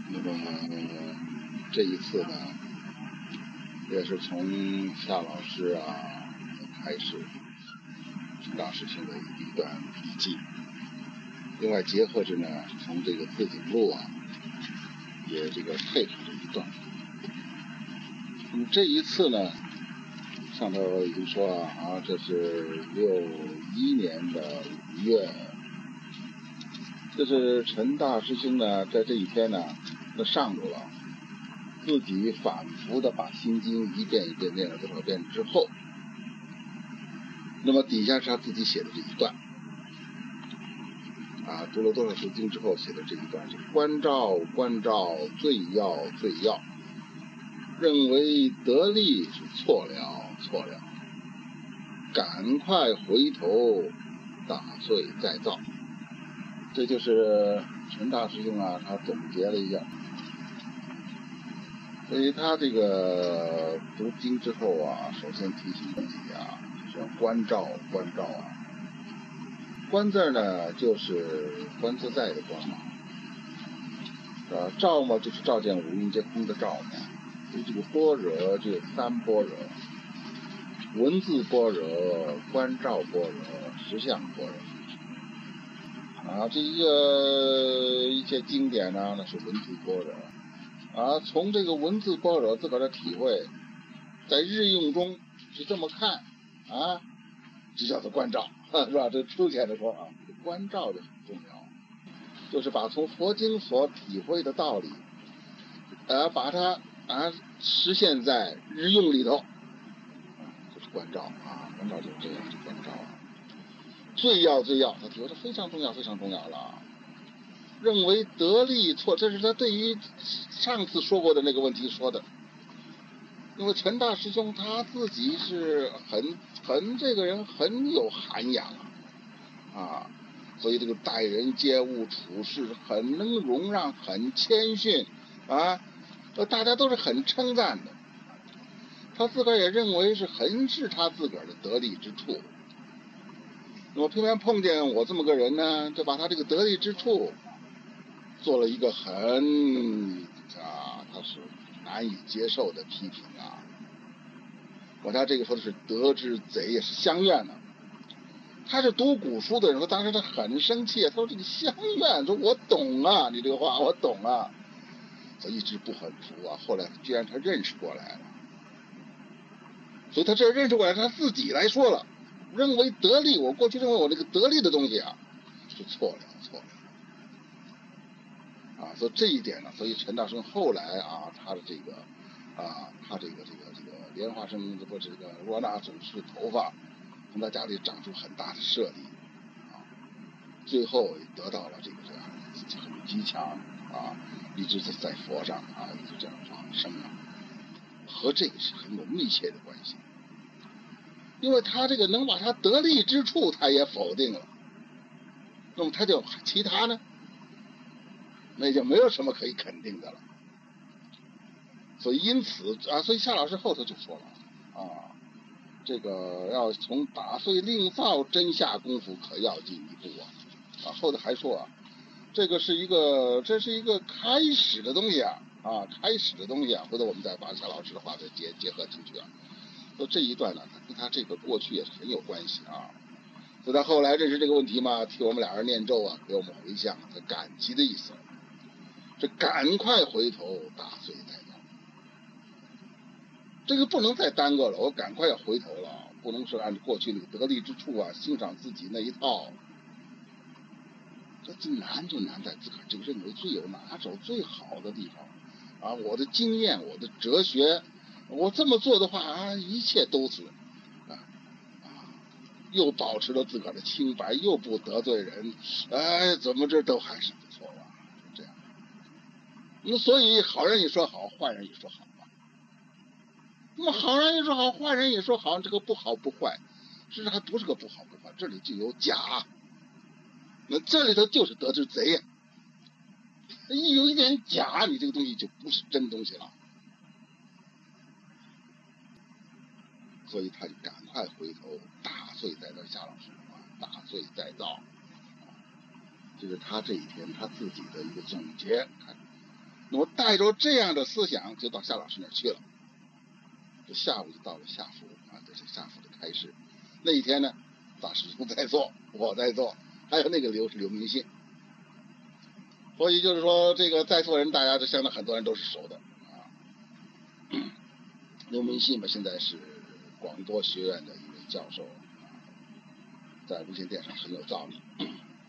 那么这一次呢，也是从夏老师开始陈大师兄的一段笔记，另外结合着呢，从这个自景录也这个配合着一段。那么这一次呢，上头已经说这是61年的5月，这是陈大师兄呢在这一天呢上头了，自己反复的把心经一遍一遍念了多少遍之后，那么底下是他自己写的这一段读了多少次经之后写的这一段，是关照关照，最要最要，认为得力是错了错了，赶快回头，打碎再造。这就是陈大师兄他总结了一下。所以他这个读经之后首先提醒自己就是要关照关照观字呢就是观自在的观照嘛就是照见五蕴皆空的照嘛。这个般若就有3般若，文字般若、观照般若、实相般若这一切经典呢，那是文字般若从这个文字般若自个儿的体会，在日用中是这么看就叫做关照，是吧？这粗浅的说关照就很重要，就是把从佛经所体会的道理把它实现在日用里头，就是关照关照就是这样，是关照最要最要，他体会是非常重要非常重要了。认为得力错，这是他对于上次说过的那个问题说的。因为陈大师兄他自己是很这个人很有涵养所以这个待人接物处事很能容让，很谦逊大家都是很称赞的。他自个儿也认为是他自个儿的得力之处。那么偏偏碰见我这么个人呢，就把他这个得力之处做了一个他是难以接受的批评我他这个说的是得之贼，也是相怨的。他是读古书的人，当时他很生气，他说这个相怨，说我懂你这个话我懂所以一直不很服后来居然他认识过来了，所以他这认识过来，他自己来说了，认为得力，我过去认为我这个得力的东西是错了所以这一点呢，所以陈大生后来他的这个他这个莲花生不这个罗纳总是头发从他家里长出很大的舍利最后得到了这个很极强一直在佛上一直这样往生和这个是很有密切的关系。因为他这个能把他得力之处他也否定了，那么他就其他呢，那就没有什么可以肯定的了。所以因此所以夏老师后头就说了这个要从打碎另造真下功夫可要进一步后头还说这是一个开始的东西开始的东西回头我们再把夏老师的话再结合进去所以这一段呢，跟他这个过去也是很有关系所以他后来认识这个问题嘛，替我们俩人念咒给我们回向，他感激的意思，这赶快回头打碎再造，这个不能再耽搁了，我赶快要回头了，不能是按过去那个得力之处欣赏自己那一套。这难就难在自个儿就认为最有拿手最好的地方我的经验我的哲学，我这么做的话一切都是又保持了自个儿的清白，又不得罪人，怎么这都还是不错这样。那所以好人也说好，坏人也说好那么好人也说好，坏人也说好，这个不好不坏，实际上还不是个不好不坏，这里就有假，那这里头就是得之贼一有一点假，你这个东西就不是真东西了。所以他就赶快回头打碎再造，夏老师打碎再造，这是他这一天他自己的一个总结。 那么带着这样的思想就到夏老师那儿去了，就下午就到了夏府啊，这是夏府的开示。那一天呢，大师兄在做，我在做，还有那个刘明信，所以就是说这个在座人大家这相当很多人都是熟的啊。刘明信嘛，现在是广播学院的一位教授，在无线电上很有造诣。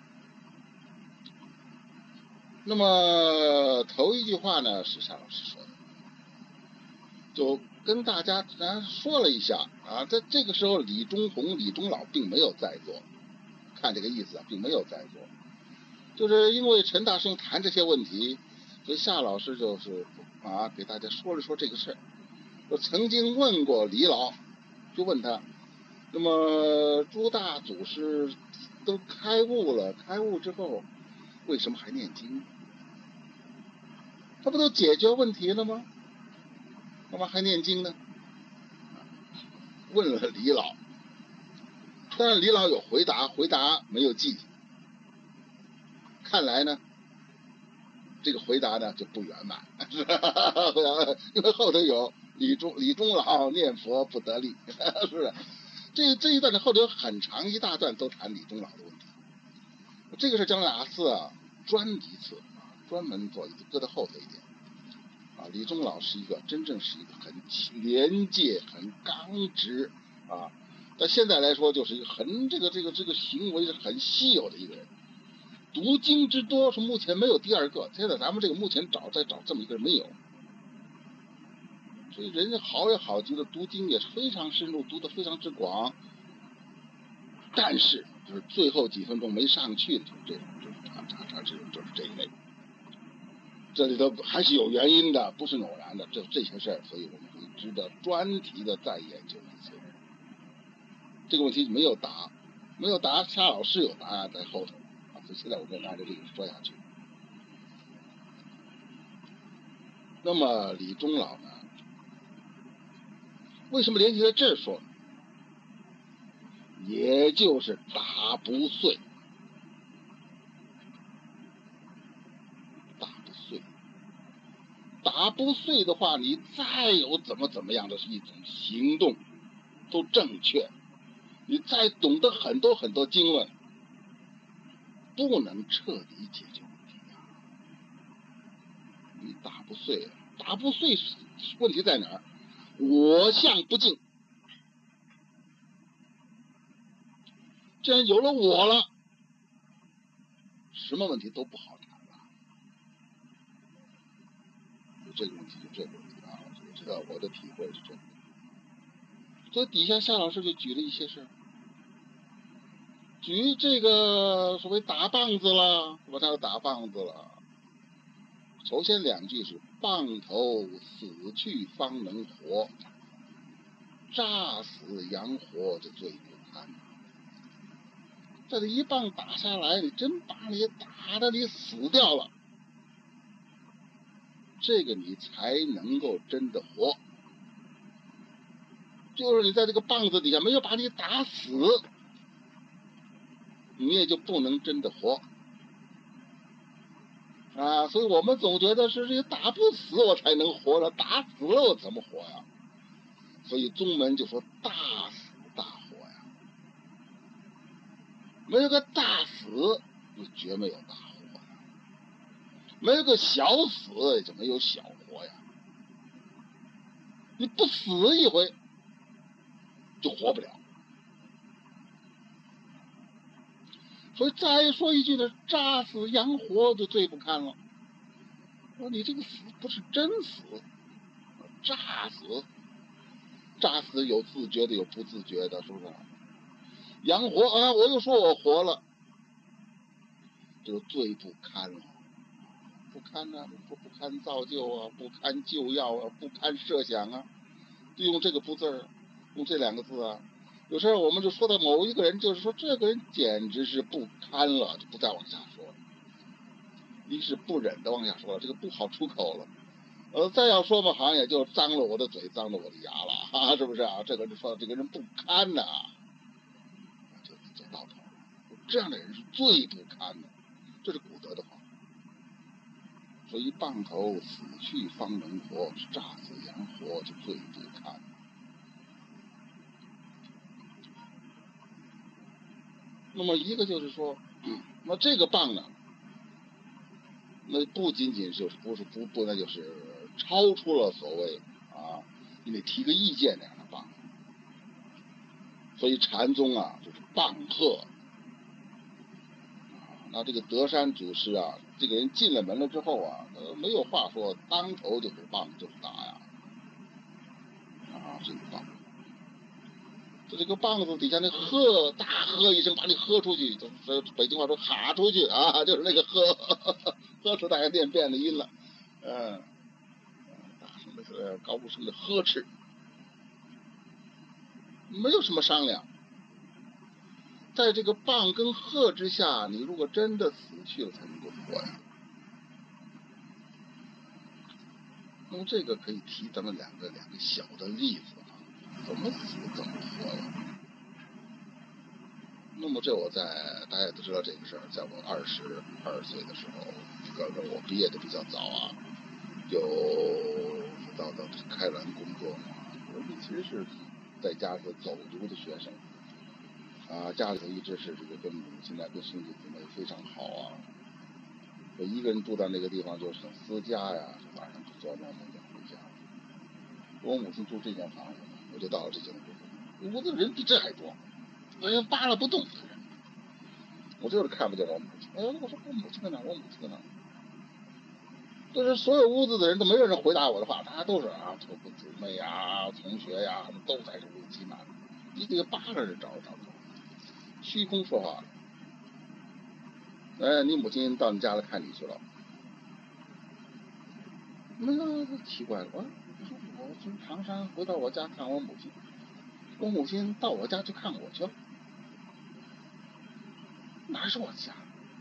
那么头一句话呢是夏老师说的，就跟大家说了一下啊，在这个时候李中老并没有在座，看这个意思啊，并没有在座，就是因为陈大师兄谈这些问题，所以夏老师就是给大家说了说这个事儿。我曾经问过李老，就问他，那么诸大祖师都开悟了，开悟之后为什么还念经？他不都解决问题了吗？干嘛还念经呢？问了李老，但是李老有回答没有记，看来呢这个回答呢就不圆满，因为后头有李中老念佛不得力，是不是？这一段的后头有很长一大段都谈李中老的问题，这个是将来哪次专一次专门做一次，搁到后头一点。李中老是一个真正是一个很廉洁、很刚直但现在来说就是一个很这个行为是很稀有的一个人。读经之多是目前没有第二个，现在咱们这个目前再找这么一个人没有。所以人家好也好极了，读经也非常深入，读得非常之广。但是就是最后几分钟没上去的，就是这种，就是这一类。这里头还是有原因的，不是偶然的，这些事儿，所以我们会值得专题的再研究一次。这个问题没有答，夏老师有答案在后头所以现在我们按照这个说下去。那么李中老呢，为什么连起在这儿说呢？也就是打不碎，打不碎的话，你再有怎么样的一种行动都正确，你再懂得很多经论，不能彻底解决问题你打不碎，问题在哪儿？我相不净。既然有了我了，什么问题都不好谈了。这个问题就这个问题这个我的体会是这个。所以底下夏老师就举了一些事，举这个所谓打棒子了，他要打棒子了。首先两句是棒头死去方能活，炸死阳活这罪不堪。这一棒打下来，你真把你打的你死掉了，这个你才能够真的活。就是你在这个棒子底下没有把你打死，你也就不能真的活所以我们总觉得是这打不死我才能活了，打死了我怎么活呀？所以宗门就说大死大活呀，没有个大死就绝没有大活呀，没有个小死也就没有小活呀。你不死一回就活不了。所以再说一句呢，炸死阳活就最不堪了。说你这个死不是真死，炸死有自觉的有不自觉的，是不是？阳活我又说我活了，这个最不堪了，不堪不堪造就不堪救药不堪设想就用这个不字用这两个字有时候我们就说到某一个人，就是说这个人简直是不堪了，就不再往下说了。一是不忍的往下说了，这个不好出口了。再要说嘛，好像也就脏了我的嘴，脏了我的牙了是不是这个人说这个人不堪就到头了。这样的人是最不堪的，这是古德的话。 所以棒头死去方能活，炸死阳活就最不堪。那么一个就是说，那这个棒呢，那不仅仅就是不那就是超出了所谓你得提个意见那样的棒。所以禅宗就是棒喝。那这个德山祖师这个人进了门了之后没有话说，当头就是棒就是打呀。这个棒，这个棒子底下那喝，大喝一声把你喝出去，北京话说哈出去就是那个喝出大家变的音了。大声的高声的呵斥，没有什么商量。在这个棒跟喝之下，你如果真的死去了才能够活呀。那么这个可以提咱们两个小的例子怎么死怎么活呀。那么这大家都知道这个事儿，在我22岁的时候，我毕业的比较早就到开兰工作嘛。我其实是在家是走读的学生家里头一直是这个跟母亲跟兄弟姊妹非常好我一个人住在那个地方就是私家晚上做梦梦见回家。我母亲住这间房子，我就到了这间屋，屋子人比这还多，扒拉不动的人。我就是看不见我母亲。我说我母亲在哪？我母亲在哪？就是所有屋子的人都没有人回答我的话，大家都是姊妹同学都在这屋挤满了，你得扒拉着找不着，虚空说话。你母亲到你家来看你去了。那奇怪了，我从唐山回到我家看我母亲，我母亲到我家去看我去了，哪是我家？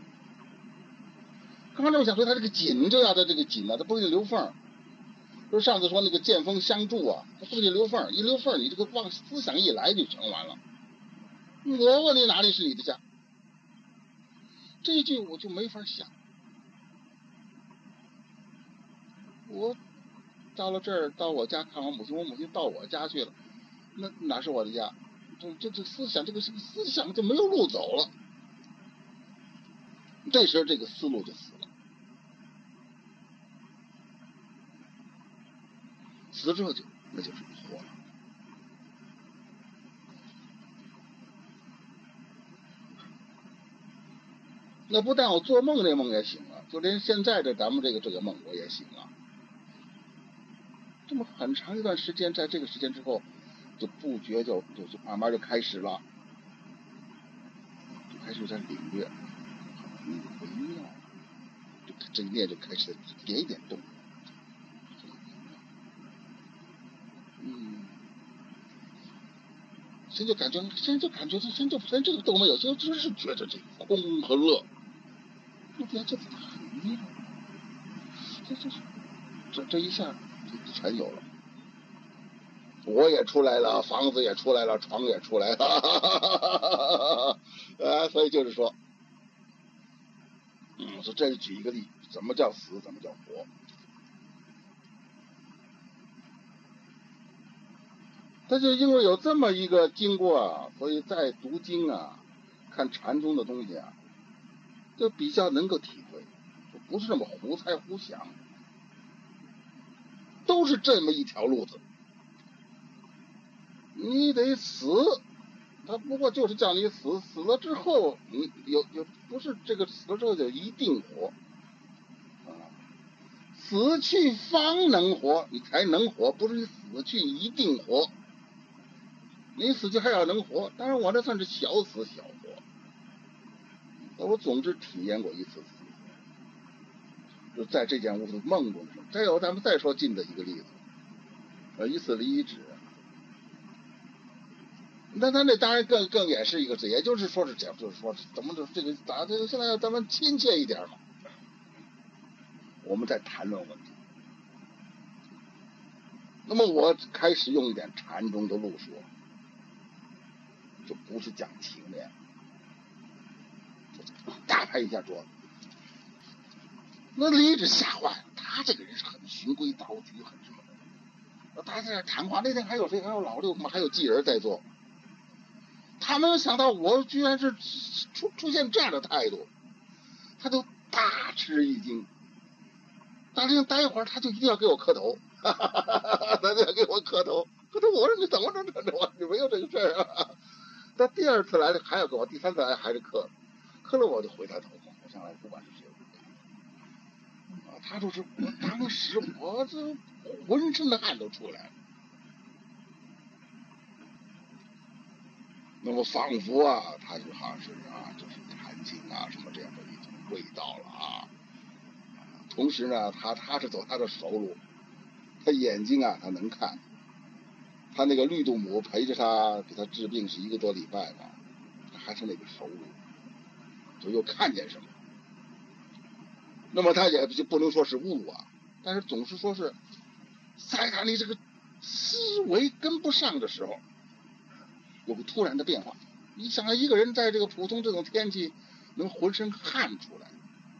刚刚这么想说，他这个紧就要在这个紧它不给你留缝。就是上次说那个见风相助他不给你留缝，一留缝你这个思想一来就全完了。我问你哪里是你的家？这一句我就没法想。我到了这儿，到我家看我母亲，我母亲到我家去了，那哪是我的家？这思想，这个思想就没有路走了。这时候这个思路就死了，死了之后那就是活了。那不但我做梦这梦也醒了，就连现在咱们这个梦我也醒了。这么很长一段时间，在这个时间之后，就不觉就慢慢就开始了，就开始在领略，微妙，这一念就开始一点一点动。现在就感觉现这个都没有，现在只是觉得这个空和乐，我觉得这很妙，这一下就全有了。我也出来了，房子也出来了，床也出来了，所以就是说，说这是举一个例，怎么叫死，怎么叫活。但是因为有这么一个经过所以在读经看禅宗的东西就比较能够体会，不是那么胡猜胡想，都是这么一条路子。你得死，他不过就是叫你死，死了之后有不是这个死了之后就一定活死去方能活，你才能活，不是你死去一定活。你死去还要能活，当然我这算是小死小活。我总之体验过一次死，就在这间屋子梦中。再有咱们再说近的一个例子，一次离职。那他那当然更也是一个字，也就是说是讲，就是说怎么这个咋这个现在咱们亲切一点嘛，我们在谈论问题。那么我开始用一点禅宗的路说，就不是讲情面，打拍一下桌子。 那李治吓坏，他这个人是很循规蹈矩，很什么的。他在那谈话，那天还有谁？还有老六，还有继儿在座。他没有想到我居然是出现这样的态度，他就大吃一惊。大吃一惊，待一会儿他就一定要给我磕头，他就要给我磕头。可是我说你怎么能这我你没有这个事儿啊？他第二次来还要给我，第三次来还是磕了我就回他头，我想来不管是谁。他就是我当时我这浑身的汗都出来了。那么仿佛啊，他就好像是就是弹琴什么这样的一种味道了啊。同时呢，他是走他的熟路，他眼睛他能看。他那个绿度母陪着他给他治病是1个多礼拜吧，他还是那个熟路，就又看见什么。那么他也就不能说是误但是总是说是在他你这个思维跟不上的时候，有个突然的变化。你想一个人在这个普通这种天气能浑身汗出来，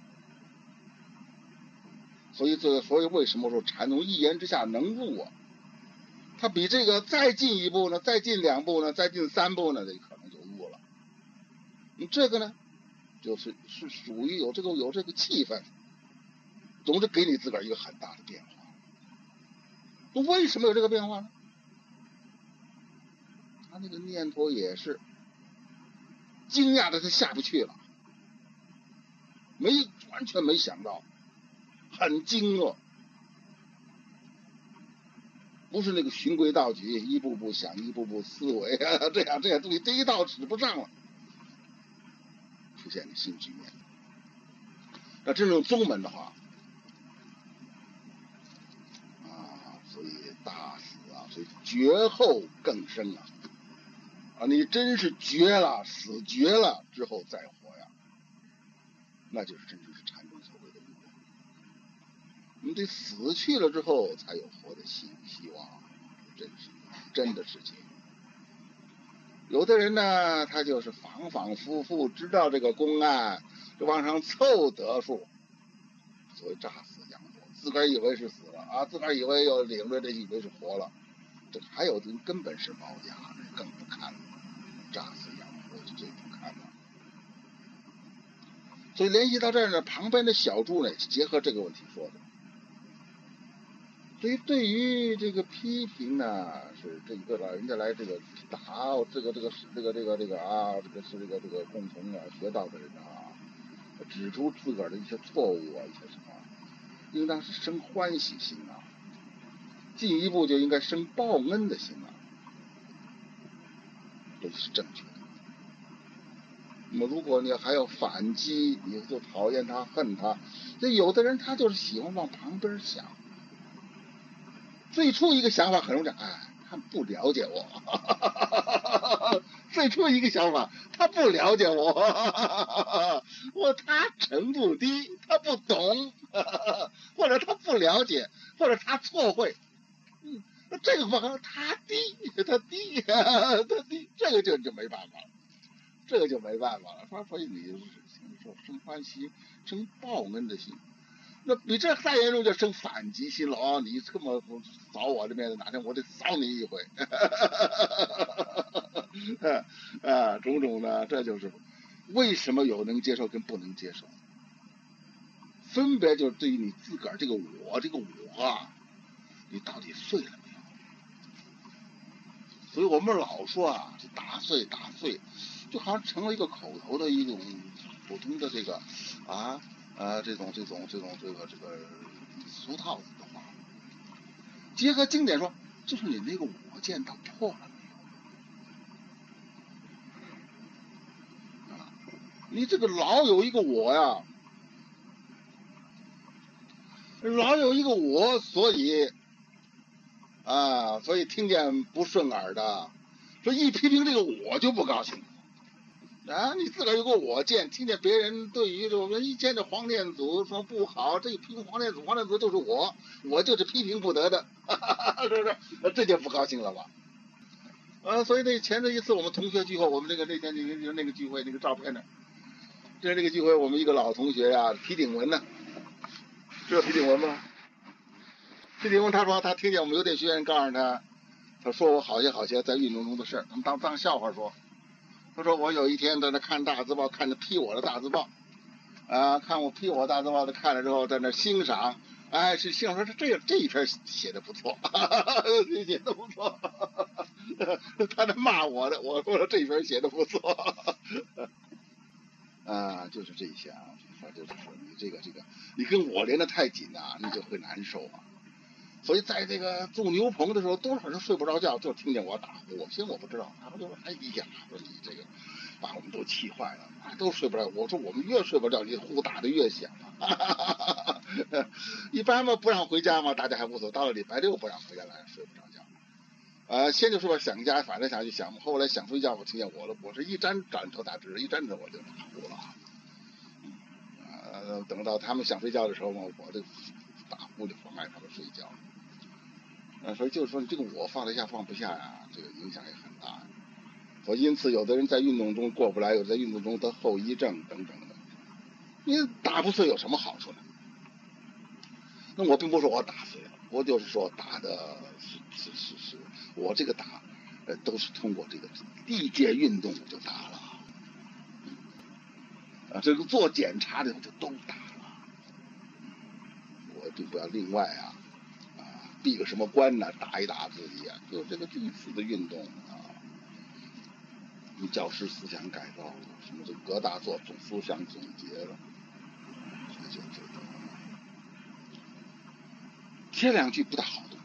所以为什么说禅宗一言之下能入他比这个再进一步呢，再进2步呢，再进3步呢，这可能就入了。这个呢是属于有这个气氛，总是给你自个儿一个很大的变化。为什么有这个变化呢？他那个念头也是惊讶的他下不去了，完全没想到，很惊愕，不是那个循规蹈矩一步步想一步步思维这样东西这一道使不上了，出现了新局面。那真正宗门的话所以大死所以绝后更生你真是绝了，死绝了之后再活那就是真正是禅宗所谓的入。你得死去了之后才有活的希望，真的事情。有的人呢，他就是反反复复知道这个公案，就往上凑得数，所谓诈死养活，自个儿以为是死了自个儿以为要领着这以为是活了，这还有的根本是包家，更不看了，诈死养活就最不看了。所以联系到这儿呢，旁边的小注呢结合这个问题说的。所以对于这个批评呢，是这个老人家来这个打这个是这个共同学道的人指出自个儿的一些错误一些什么，应当是生欢喜心进一步就应该生报恩的心这是正确的。那么如果你还要反击，你就讨厌他恨他，这有的人他就是喜欢往旁边想。最初一个想法很容易讲，他不了解我最初一个想法，他不了解我他程度低，他不懂或者他不了解，或者他错会这个方他低，这个就没办法了，所以你说生欢喜生报恩的心，那比这再严重就生反击心了你这么扫我这边的，哪天我得扫你一回种种的，这就是为什么有能接受跟不能接受，分别就是对于你自个儿这个我你到底碎了没有。所以我们老说打碎，就好像成了一个口头的一种普通的这个这种俗套子的话。结合经典说，就是你那个我见到破了没有你这个老有一个我老有一个我，所以听见不顺耳的，说一批评这个我就不高兴你自个儿有个我见，听见别人对于我们一见这黄念祖说不好，这一批评黄念祖就是我就是批评不得的是不是？这就不高兴了吧所以前一次我们同学聚会，我们那天那个聚会那个照片呢，这个聚会我们一个老同学皮鼎文呢知道崔景文吗？崔景文他说他听见我们邮电学院告诉他，他说我好些在运动中的事儿，他们当笑话说。他说我有一天在那看大字报，看着批我的大字报，看我批我大字报的看了之后，在那欣赏，是欣赏说这一篇写的不错，写的不错，他在骂我的，我说这一篇写的不错，就是这些啊，就是说你这个，你跟我连得太紧啊，你就会难受啊。所以在这个住牛棚的时候，多少人睡不着觉，就听见我打呼。其实我不知道，他们就说：“哎呀，说你这个把我们都气坏了，都睡不着。”我说：“我们越睡不着，你呼打的越响啊。”一般嘛不让回家嘛，大家还无所谓。到了礼拜六不让回家来，睡不着觉。先就说想家，反正想去想，后来想睡觉，我听见我是一沾枕头打直，一沾枕我就打呼了。等到他们想睡觉的时候嘛，我就打呼就妨碍他们睡觉。所以就是说，这个我放得下放不下呀，这个影响也很大。所以因此，有的人在运动中过不来，有的在运动中得后遗症等等的。你打不碎有什么好处呢？那我并不是说我打碎了，我就是说打的是，我这个打，都是通过这个力戒运动就打了。这个做检查的就都打了。我就不要另外闭个什么关呢？打一打自己啊，就这个第四的运动教师思想改造，什么这葛大做总思想总结了，就这个。前两句不大好读，